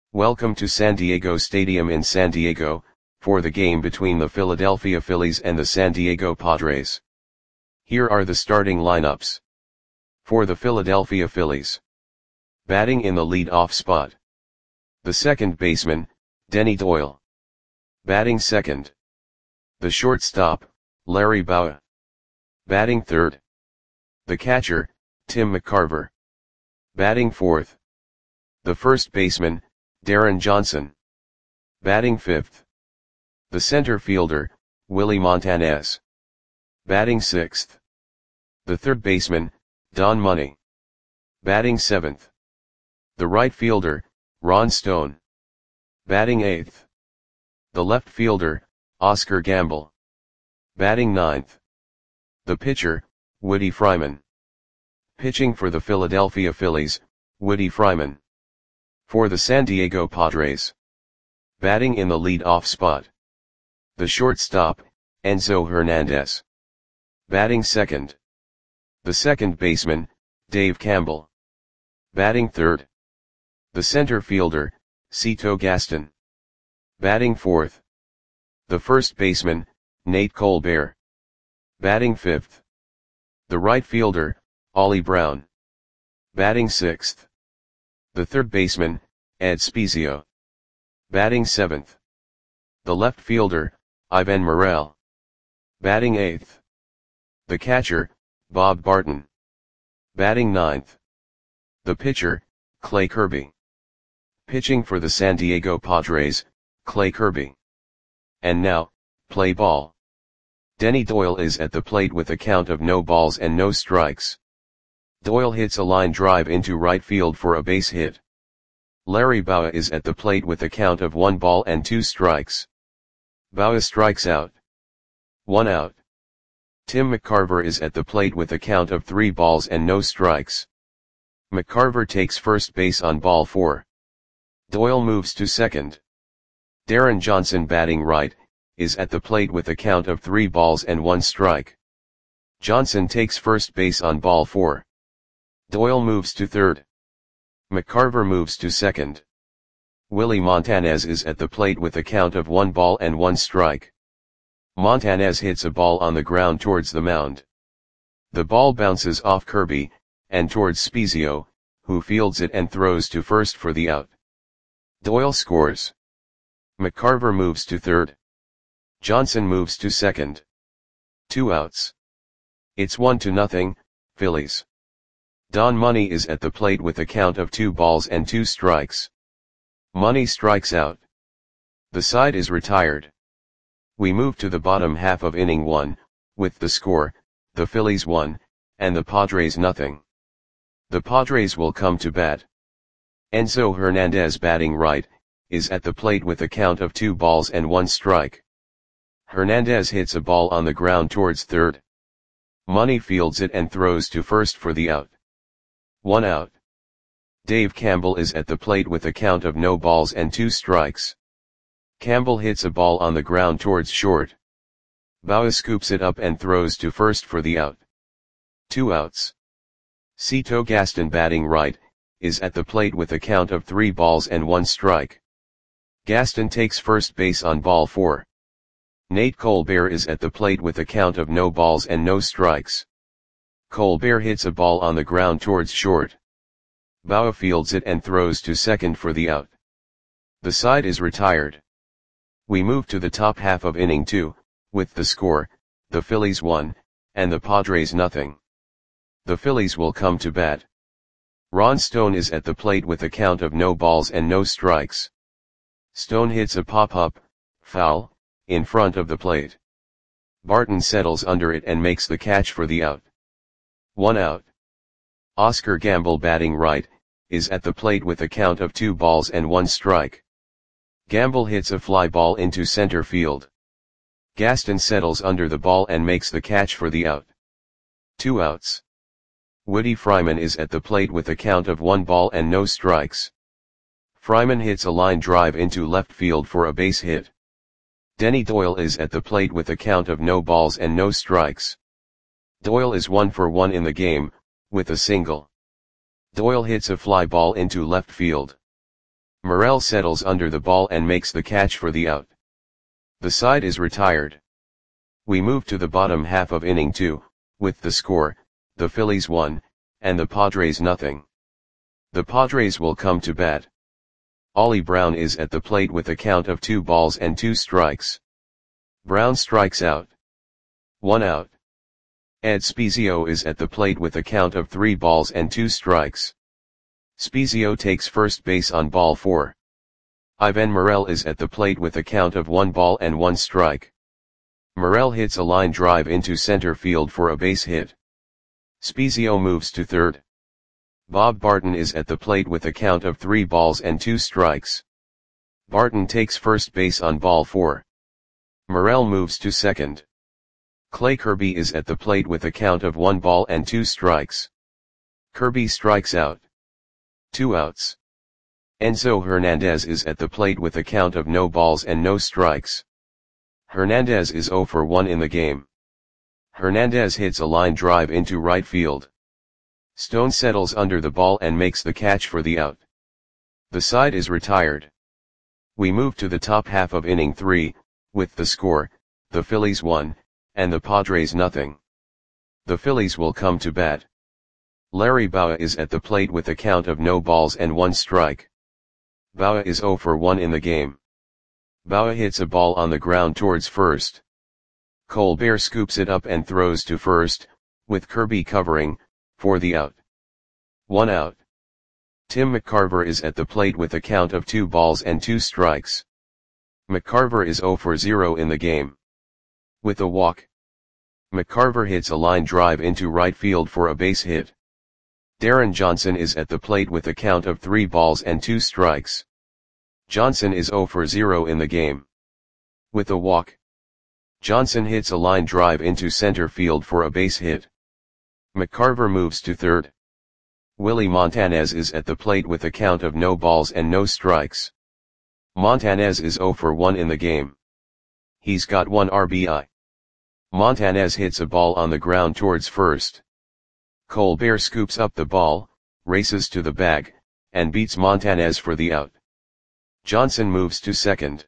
Welcome to San Diego Stadium in San Diego, for the game between the Philadelphia Phillies and the San Diego Padres. Here are the starting lineups. For the Philadelphia Phillies. Batting in the lead-off spot. The second baseman, Denny Doyle. Batting second. The shortstop, Larry Bowa. Batting third. The catcher, Tim McCarver. Batting fourth. The first baseman, Darren Johnson. Batting fifth. The center fielder, Willie Montanez. Batting sixth. The third baseman, Don Money. Batting seventh. The right fielder, Ron Stone. Batting eighth. The left fielder, Oscar Gamble. Batting ninth. The pitcher, Woody Fryman. Pitching for the Philadelphia Phillies, Woody Fryman. For the San Diego Padres. Batting in the lead-off spot. The shortstop, Enzo Hernandez. Batting second. The second baseman, Dave Campbell. Batting third. The center fielder, Cito Gaston. Batting fourth. The first baseman, Nate Colbert. Batting fifth. The right fielder, Ollie Brown. Batting sixth. The third baseman, Ed Spezio. Batting seventh. The left fielder, Ivan Morel. Batting eighth. The catcher, Bob Barton. Batting ninth. The pitcher, Clay Kirby. Pitching for the San Diego Padres, Clay Kirby. And now, play ball. Denny Doyle is at the plate with a count of no balls and no strikes. Doyle hits a line drive into right field for a base hit. Larry Bowa is at the plate with a count of 1 ball and 2 strikes. Bowa strikes out. 1 out. Tim McCarver is at the plate with a count of 3 balls and no strikes. McCarver takes first base on ball 4. Doyle moves to second. Darren Johnson, batting right, is at the plate with a count of 3 balls and 1 strike. Johnson takes first base on ball 4. Doyle moves to third. McCarver moves to second. Willie Montanez is at the plate with a count of 1 ball and 1 strike. Montanez hits a ball on the ground towards the mound. The ball bounces off Kirby, and towards Spezio, who fields it and throws to first for the out. Doyle scores. McCarver moves to third. Johnson moves to second. 2 outs. It's 1-0, Phillies. Don Money is at the plate with a count of 2 balls and 2 strikes. Money strikes out. The side is retired. We move to the bottom half of inning 1, with the score, the Phillies 1, and the Padres 0. The Padres will come to bat. Enzo Hernandez, batting right, is at the plate with a count of 2 balls and 1 strike. Hernandez hits a ball on the ground towards third. Money fields it and throws to first for the out. 1 out. Dave Campbell is at the plate with a count of no balls and 2 strikes. Campbell hits a ball on the ground towards short. Bowa scoops it up and throws to first for the out. 2 outs. Cito Gaston, batting right, is at the plate with a count of 3 balls and 1 strike. Gaston takes first base on ball 4. Nate Colbert is at the plate with a count of no balls and no strikes. Colbert hits a ball on the ground towards short. Bowa fields it and throws to second for the out. The side is retired. We move to the top half of inning 2, with the score, the Phillies 1, and the Padres 0. The Phillies will come to bat. Ron Stone is at the plate with a count of no balls and no strikes. Stone hits a pop-up, foul, in front of the plate. Barton settles under it and makes the catch for the out. 1 out. Oscar Gamble, batting right, is at the plate with a count of 2 balls and 1 strike. Gamble hits a fly ball into center field. Gaston settles under the ball and makes the catch for the out. 2 outs. Woody Fryman is at the plate with a count of 1 ball and no strikes. Fryman hits a line drive into left field for a base hit. Denny Doyle is at the plate with a count of no balls and no strikes. Doyle is 1 for 1 in the game, with a single. Doyle hits a fly ball into left field. Morel settles under the ball and makes the catch for the out. The side is retired. We move to the bottom half of inning 2, with the score, the Phillies 1, and the Padres nothing. The Padres will come to bat. Ollie Brown is at the plate with a count of 2 balls and 2 strikes. Brown strikes out. 1 out. Ed Spezio is at the plate with a count of 3 balls and 2 strikes. Spezio takes first base on ball 4. Ivan Morel is at the plate with a count of 1 ball and 1 strike. Morel hits a line drive into center field for a base hit. Spezio moves to third. Bob Barton is at the plate with a count of 3 balls and 2 strikes. Barton takes first base on ball 4. Morel moves to second. Clay Kirby is at the plate with a count of 1 ball and 2 strikes. Kirby strikes out. 2 outs. Enzo Hernandez is at the plate with a count of no balls and no strikes. Hernandez is 0 for 1 in the game. Hernandez hits a line drive into right field. Stone settles under the ball and makes the catch for the out. The side is retired. We move to the top half of inning 3, with the score, the Phillies 1, and the Padres nothing. The Phillies will come to bat. Larry Bowa is at the plate with a count of no balls and 1 strike. Bowa is 0 for 1 in the game. Bowa hits a ball on the ground towards first. Colbert scoops it up and throws to first, with Kirby covering, for the out. 1 out. Tim McCarver is at the plate with a count of 2 balls and 2 strikes. McCarver is 0 for 0 in the game. With a walk. McCarver hits a line drive into right field for a base hit. Darren Johnson is at the plate with a count of 3 balls and 2 strikes. Johnson is 0 for 0 in the game. With a walk. Johnson hits a line drive into center field for a base hit. McCarver moves to third. Willie Montanez is at the plate with a count of no balls and no strikes. Montanez is 0 for 1 in the game. He's got 1 RBI. Montanez hits a ball on the ground towards first. Colbert scoops up the ball, races to the bag, and beats Montanez for the out. Johnson moves to second.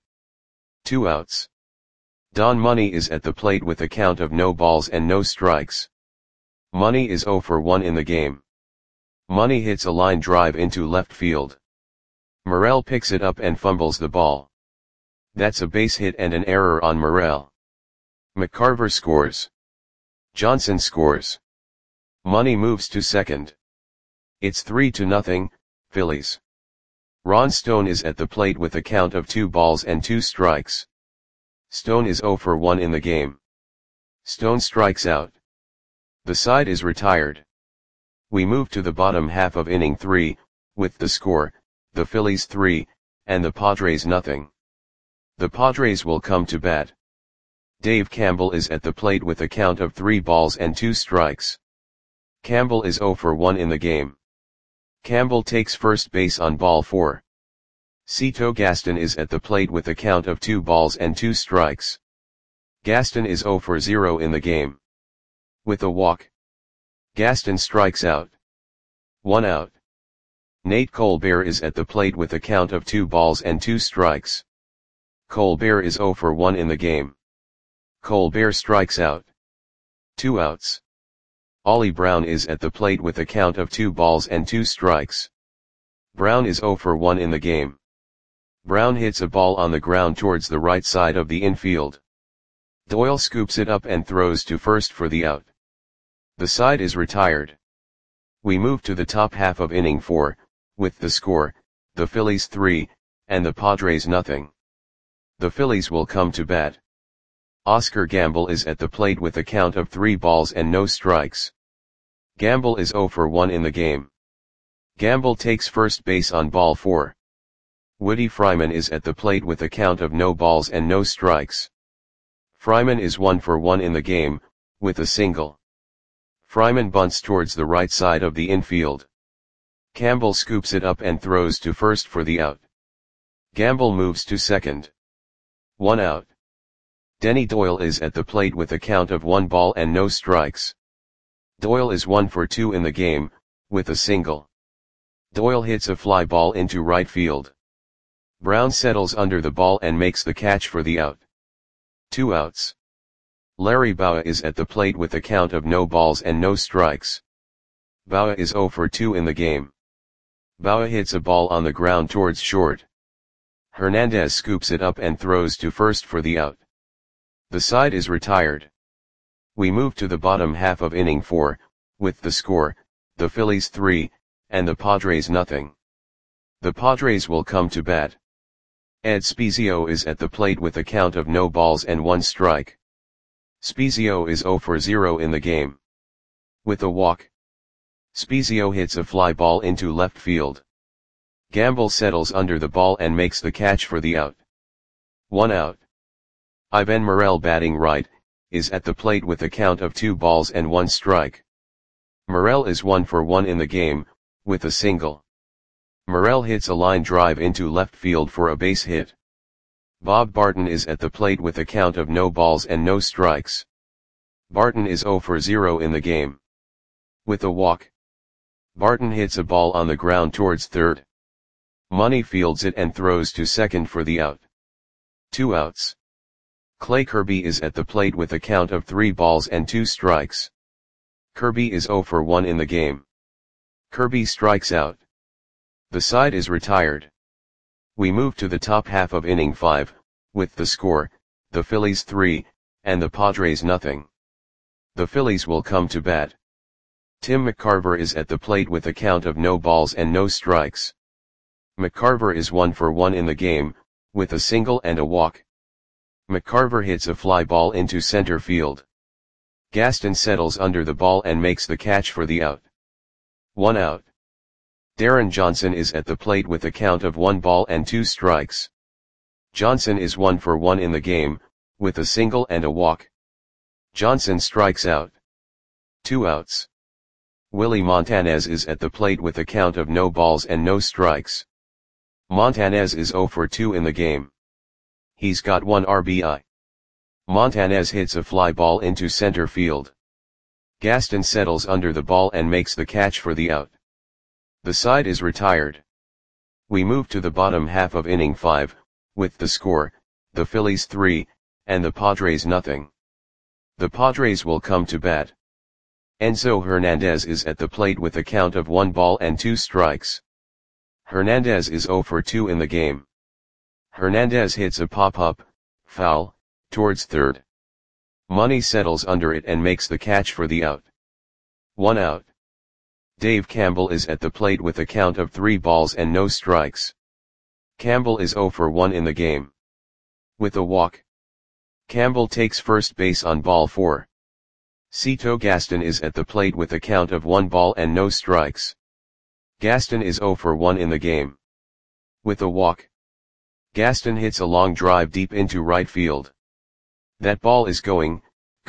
2 outs. Don Money is at the plate with a count of no balls and no strikes. Money is 0 for 1 in the game. Money hits a line drive into left field. Morel picks it up and fumbles the ball. That's a base hit and an error on Morel. McCarver scores. Johnson scores. Money moves to second. It's 3-0, Phillies. Ron Stone is at the plate with a count of 2 balls and 2 strikes. Stone is 0 for 1 in the game. Stone strikes out. The side is retired. We move to the bottom half of inning 3, with the score, the Phillies 3, and the Padres nothing. The Padres will come to bat. Dave Campbell is at the plate with a count of 3 balls and 2 strikes. Campbell is 0 for 1 in the game. Campbell takes first base on ball 4. Cito Gaston is at the plate with a count of 2 balls and 2 strikes. Gaston is 0 for 0 in the game. With a walk. Gaston strikes out. 1 out. Nate Colbert is at the plate with a count of 2 balls and 2 strikes. Colbert is 0 for 1 in the game. Colbert strikes out. 2 outs. Ollie Brown is at the plate with a count of 2 balls and 2 strikes. Brown is 0 for 1 in the game. Brown hits a ball on the ground towards the right side of the infield. Doyle scoops it up and throws to first for the out. The side is retired. We move to the top half of inning 4, with the score, the Phillies 3, and the Padres nothing. The Phillies will come to bat. Oscar Gamble is at the plate with a count of 3 balls and no strikes. Gamble is 0 for 1 in the game. Gamble takes first base on ball 4. Woody Fryman is at the plate with a count of no balls and no strikes. Fryman is 1 for 1 in the game, with a single. Fryman bunts towards the right side of the infield. Campbell scoops it up and throws to first for the out. Gamble moves to second. 1 out. Denny Doyle is at the plate with a count of 1 ball and no strikes. Doyle is 1 for 2 in the game, with a single. Doyle hits a fly ball into right field. Brown settles under the ball and makes the catch for the out. 2 outs. Larry Bowa is at the plate with a count of no balls and no strikes. Bowa is 0 for 2 in the game. Bowa hits a ball on the ground towards short. Hernandez scoops it up and throws to first for the out. The side is retired. We move to the bottom half of inning 4, with the score, the Phillies 3, and the Padres nothing. The Padres will come to bat. Ed Spiezio is at the plate with a count of no balls and 1 strike. Spiezio is 0 for 0 in the game. With a walk, Spiezio hits a fly ball into left field. Gamble settles under the ball and makes the catch for the out. 1 out. Ivan Morel, batting right, is at the plate with a count of 2 balls and 1 strike. Morel is 1 for 1 in the game, with a single. Morel hits a line drive into left field for a base hit. Bob Barton is at the plate with a count of no balls and no strikes. Barton is 0 for 0 in the game. With a walk, Barton hits a ball on the ground towards third. Money fields it and throws to second for the out. 2 outs. Clay Kirby is at the plate with a count of 3 balls and 2 strikes. Kirby is 0 for 1 in the game. Kirby strikes out. The side is retired. We move to the top half of inning 5, with the score, the Phillies 3, and the Padres nothing. The Phillies will come to bat. Tim McCarver is at the plate with a count of no balls and no strikes. McCarver is 1 for 1 in the game, with a single and a walk. McCarver hits a fly ball into center field. Gaston settles under the ball and makes the catch for the out. 1 out. Darren Johnson is at the plate with a count of 1 ball and 2 strikes. Johnson is 1 for 1 in the game, with a single and a walk. Johnson strikes out. 2 outs. Willie Montanez is at the plate with a count of no balls and no strikes. Montanez is 0 for 2 in the game. He's got 1 RBI. Montanez hits a fly ball into center field. Gaston settles under the ball and makes the catch for the out. The side is retired. We move to the bottom half of inning 5, with the score, the Phillies 3, and the Padres nothing. The Padres will come to bat. Enzo Hernandez is at the plate with a count of 1 ball and 2 strikes. Hernandez is 0 for 2 in the game. Hernandez hits a pop-up, foul, towards third. Money settles under it and makes the catch for the out. 1 out. Dave Campbell is at the plate with a count of 3 balls and no strikes. Campbell is 0 for 1 in the game. With a walk, Campbell takes first base on ball 4. Cito Gaston is at the plate with a count of 1 ball and no strikes. Gaston is 0 for 1 in the game. With a walk, Gaston hits a long drive deep into right field. That ball is gone.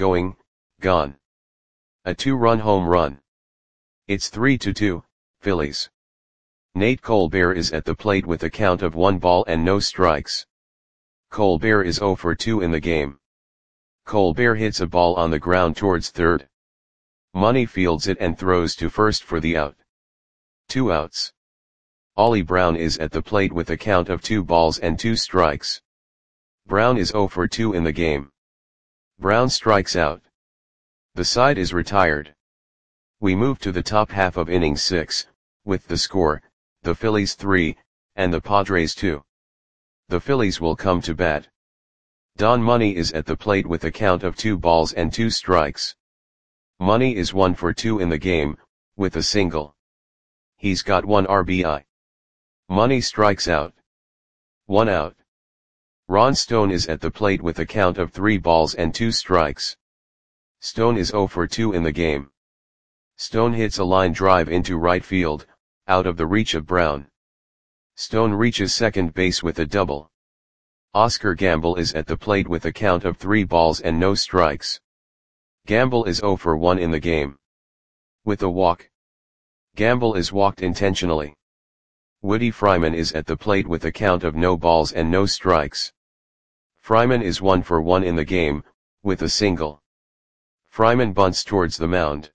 A 2-run home run. It's 3-2, Phillies. Nate Colbert is at the plate with a count of 1 ball and no strikes. Colbert is 0 for 2 in the game. Colbert hits a ball on the ground towards third. Money fields it and throws to first for the out. 2 outs. Ollie Brown is at the plate with a count of 2 balls and 2 strikes. Brown is 0 for 2 in the game. Brown strikes out. The side is retired. We move to the top half of inning 6, with the score, the Phillies 3, and the Padres 2. The Phillies will come to bat. Don Money is at the plate with a count of 2 balls and 2 strikes. Money is 1 for 2 in the game, with a single. He's got 1 RBI. Money strikes out. 1 out. Ron Stone is at the plate with a count of 3 balls and 2 strikes. Stone is 0 for 2 in the game. Stone hits a line drive into right field, out of the reach of Brown. Stone reaches second base with a double. Oscar Gamble is at the plate with a count of 3 balls and no strikes. Gamble is 0 for 1 in the game. With a walk, Gamble is walked intentionally. Woody Fryman is at the plate with a count of no balls and no strikes. Fryman is 1 for 1 in the game, with a single. Fryman bunts towards the mound.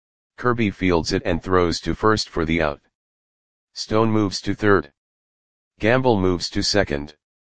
Kirby fields it and throws to first for the out. Stone moves to third. Gamble moves to second.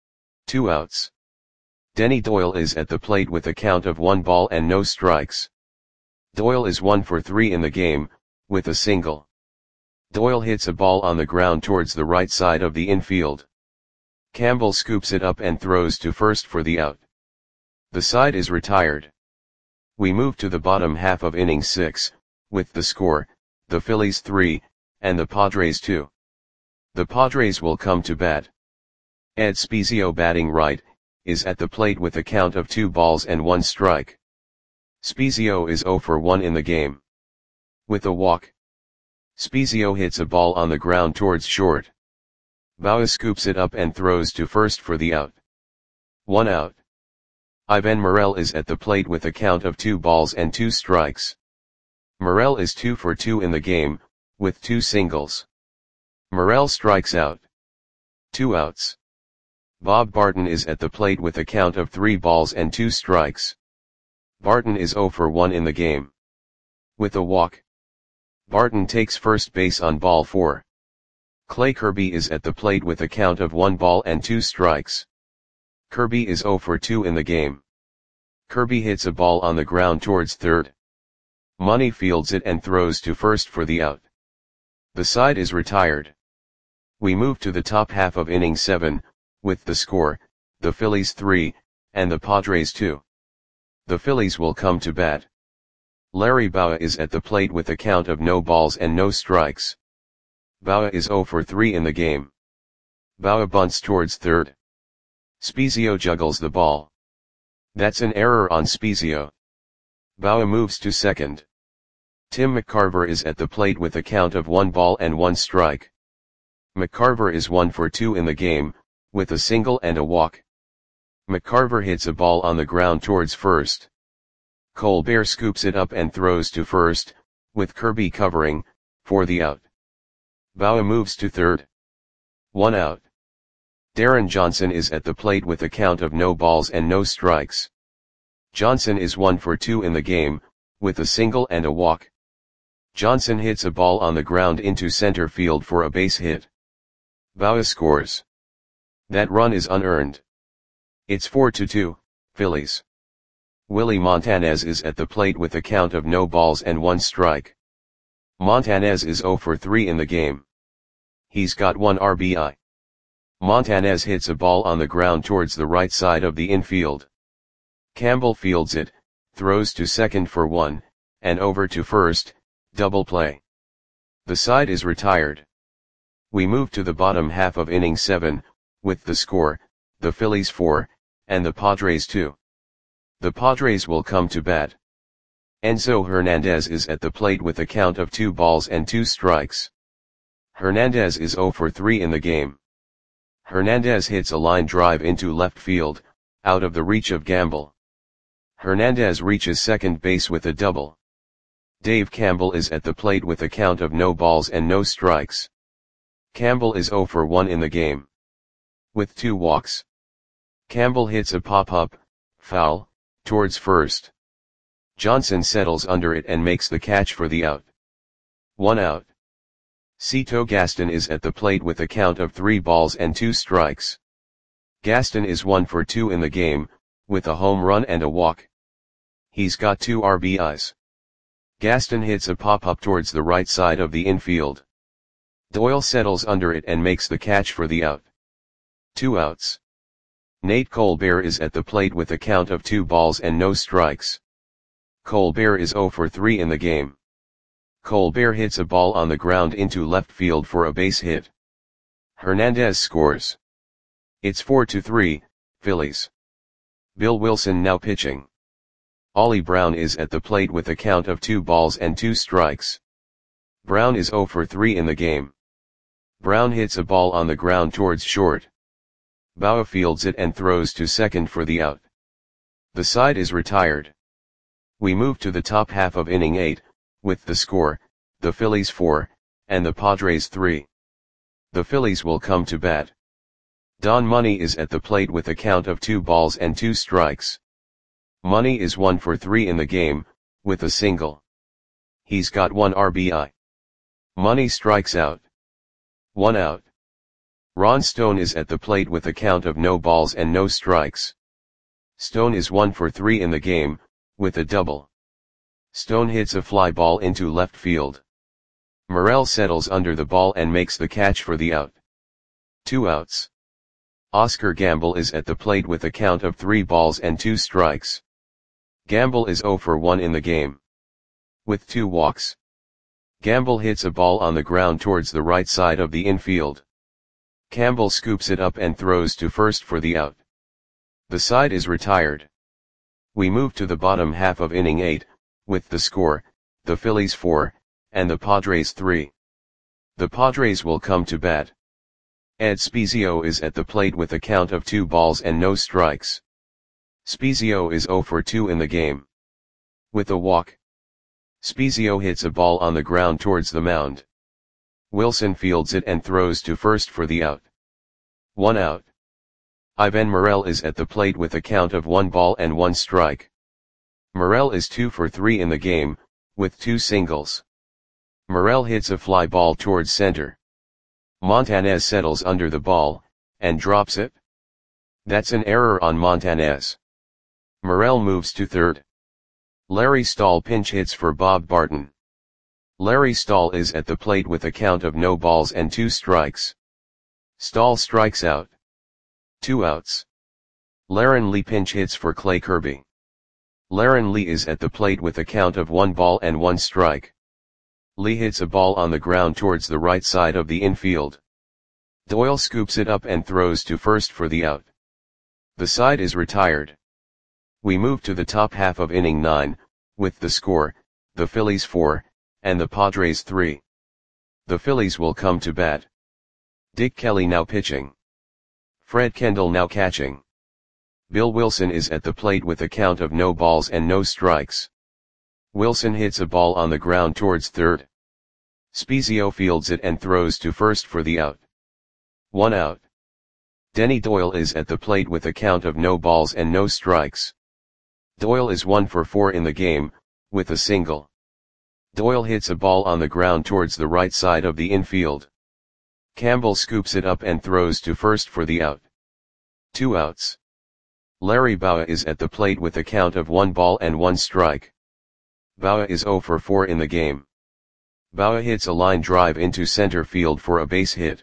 2 outs. Denny Doyle is at the plate with a count of 1 ball and no strikes. Doyle is 1 for 3 in the game, with a single. Doyle hits a ball on the ground towards the right side of the infield. Campbell scoops it up and throws to first for the out. The side is retired. We move to the bottom half of inning 6, with the score, the Phillies 3, and the Padres 2. The Padres will come to bat. Ed Spiezio, batting right, is at the plate with a count of 2 balls and 1 strike. Spiezio is 0 for 1 in the game. With a walk, Spiezio hits a ball on the ground towards short. Bauer scoops it up and throws to first for the out. 1 out. Ivan Morel is at the plate with a count of 2 balls and 2 strikes. Morel is 2 for 2 in the game, with 2 singles. Morel strikes out. 2 outs. Bob Barton is at the plate with a count of 3 balls and 2 strikes. Barton is 0 for 1 in the game. With a walk, Barton takes first base on ball 4. Clay Kirby is at the plate with a count of 1 ball and 2 strikes. Kirby is 0 for 2 in the game. Kirby hits a ball on the ground towards third. Money fields it and throws to first for the out. The side is retired. We move to the top half of inning 7, with the score, the Phillies 3, and the Padres 2. The Phillies will come to bat. Larry Bowa is at the plate with a count of no balls and no strikes. Bowa is 0 for 3 in the game. Bowa bunts towards third. Spiezio juggles the ball. That's an error on Spiezio. Bowa moves to second. Tim McCarver is at the plate with a count of 1 ball and 1 strike. McCarver is 1 for 2 in the game, with a single and a walk. McCarver hits a ball on the ground towards first. Colbert scoops it up and throws to first, with Kirby covering, for the out. Bowa moves to third. 1 out. Darren Johnson is at the plate with a count of no balls and no strikes. Johnson is 1 for 2 in the game, with a single and a walk. Johnson hits a ball on the ground into center field for a base hit. Bowa scores. That run is unearned. It's 4-2, Phillies. Willie Montanez is at the plate with a count of no balls and 1 strike. Montanez is 0 for 3 in the game. He's got 1 RBI. Montanez hits a ball on the ground towards the right side of the infield. Campbell fields it, throws to second for 1, and over to first, double play. The side is retired. We move to the bottom half of inning 7, with the score, the Phillies 4, and the Padres 2. The Padres will come to bat. Enzo Hernandez is at the plate with a count of 2 balls and 2 strikes. Hernandez is 0 for 3 in the game. Hernandez hits a line drive into left field, out of the reach of Gamble. Hernandez reaches second base with a double. Dave Campbell is at the plate with a count of no balls and no strikes. Campbell is 0 for 1 in the game. With 2 walks. Campbell hits a pop-up, foul, towards first. Johnson settles under it and makes the catch for the out. 1 out. Cito Gaston is at the plate with a count of 3 balls and 2 strikes. Gaston is 1 for 2 in the game, with a home run and a walk. He's got 2 RBIs. Gaston hits a pop-up towards the right side of the infield. Doyle settles under it and makes the catch for the out. 2 outs. Nate Colbert is at the plate with a count of 2 balls and no strikes. Colbert is 0 for 3 in the game. Colbert hits a ball on the ground into left field for a base hit. Hernandez scores. It's 4-3, Phillies. Bill Wilson now pitching. Ollie Brown is at the plate with a count of 2 balls and 2 strikes. Brown is 0 for 3 in the game. Brown hits a ball on the ground towards short. Bowa fields it and throws to second for the out. The side is retired. We move to the top half of inning 8, with the score, the Phillies 4, and the Padres 3. The Phillies will come to bat. Don Money is at the plate with a count of 2 balls and 2 strikes. Money is 1 for 3 in the game, with a single. He's got 1 RBI. Money strikes out. 1 out. Ron Stone is at the plate with a count of no balls and no strikes. Stone is 1 for 3 in the game, with a double. Stone hits a fly ball into left field. Morel settles under the ball and makes the catch for the out. 2 outs. Oscar Gamble is at the plate with a count of 3 balls and 2 strikes. Gamble is 0 for 1 in the game. With 2 walks. Gamble hits a ball on the ground towards the right side of the infield. Campbell scoops it up and throws to first for the out. The side is retired. We move to the bottom half of inning 8, with the score, the Phillies 4, and the Padres 3. The Padres will come to bat. Ed Spezio is at the plate with a count of 2 balls and no strikes. Spezio is 0 for 2 in the game. With a walk. Spezio hits a ball on the ground towards the mound. Wilson fields it and throws to first for the out. 1 out. Ivan Morel is at the plate with a count of 1 ball and 1 strike. Morel is 2 for 3 in the game, with 2 singles. Morel hits a fly ball towards center. Montanez settles under the ball, and drops it. That's an error on Montanez. Morel moves to third. Larry Stahl pinch hits for Bob Barton. Larry Stahl is at the plate with a count of no balls and 2 strikes. Stahl strikes out. 2 outs. Laren Lee pinch hits for Clay Kirby. Laren Lee is at the plate with a count of 1 ball and 1 strike. Lee hits a ball on the ground towards the right side of the infield. Doyle scoops it up and throws to first for the out. The side is retired. We move to the top half of inning 9, with the score, the Phillies 4, and the Padres 3. The Phillies will come to bat. Dick Kelly now pitching. Fred Kendall now catching. Bill Wilson is at the plate with a count of no balls and no strikes. Wilson hits a ball on the ground towards third. Spezio fields it and throws to first for the out. 1 out. Denny Doyle is at the plate with a count of no balls and no strikes. Doyle is 1 for 4 in the game, with a single. Doyle hits a ball on the ground towards the right side of the infield. Campbell scoops it up and throws to first for the out. 2 outs. Larry Bowa is at the plate with a count of 1 ball and 1 strike. Bowa is 0 for 4 in the game. Bowa hits a line drive into center field for a base hit.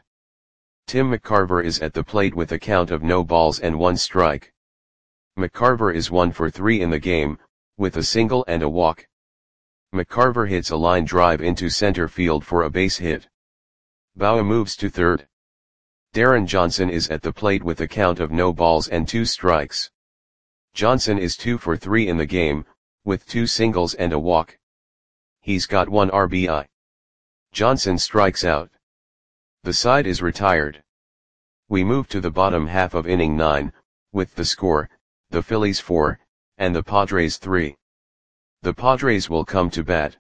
Tim McCarver is at the plate with a count of no balls and 1 strike. McCarver is 1 for 3 in the game, with a single and a walk. McCarver hits a line drive into center field for a base hit. Bowa moves to third. Darren Johnson is at the plate with a count of no balls and 2 strikes. Johnson is 2 for 3 in the game, with 2 singles and a walk. He's got 1 RBI. Johnson strikes out. The side is retired. We move to the bottom half of inning 9, with the score, the Phillies 4, and the Padres 3. The Padres will come to bat.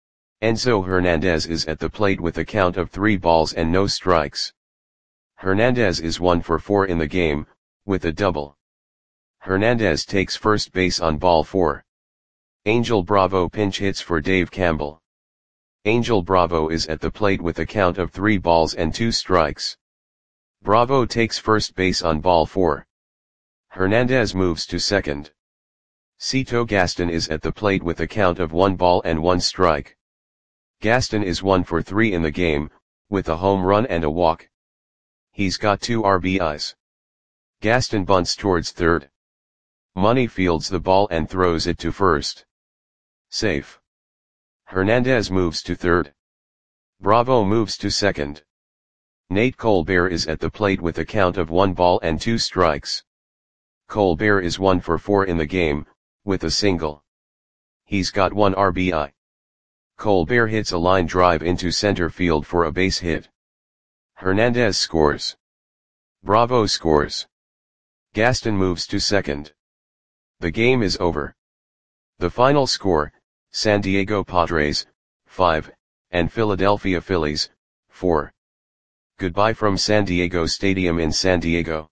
Enzo Hernandez is at the plate with a count of 3 balls and no strikes. Hernandez is 1 for 4 in the game, with a double. Hernandez takes first base on ball 4. Angel Bravo pinch hits for Dave Campbell. Angel Bravo is at the plate with a count of 3 balls and 2 strikes. Bravo takes first base on ball 4. Hernandez moves to second. Cito Gaston is at the plate with a count of 1 ball and 1 strike. Gaston is 1 for 3 in the game, with a home run and a walk. He's got 2 RBIs. Gaston bunts towards third. Money fields the ball and throws it to first. Safe. Hernandez moves to third. Bravo moves to second. Nate Colbert is at the plate with a count of 1 ball and 2 strikes. Colbert is 1 for 4 in the game, with a single. He's got 1 RBI. Colbert hits a line drive into center field for a base hit. Hernandez scores. Bravo scores. Gaston moves to second. The game is over. The final score, San Diego Padres, 5, and Philadelphia Phillies, 4. Goodbye from San Diego Stadium in San Diego.